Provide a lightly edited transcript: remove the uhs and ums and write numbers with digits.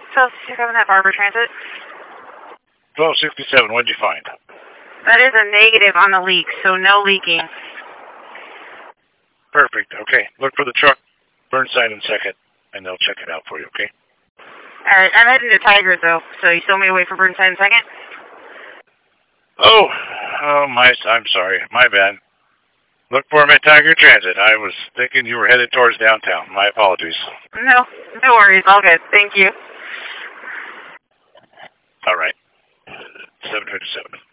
1267 at Barber Transit. 1267, what'd you find? That is a negative on the leak, so no leaking. Perfect, okay. Look for the truck, Burnside in second, and they'll check it out for you, okay? Alright, I'm heading to Tigers, though, so you still want me to wait for Burnside in second? Oh, I'm sorry, my bad. Look for him at Tiger Transit. I was thinking you were headed towards downtown. My apologies. No worries, all good. Thank you. All right. 757.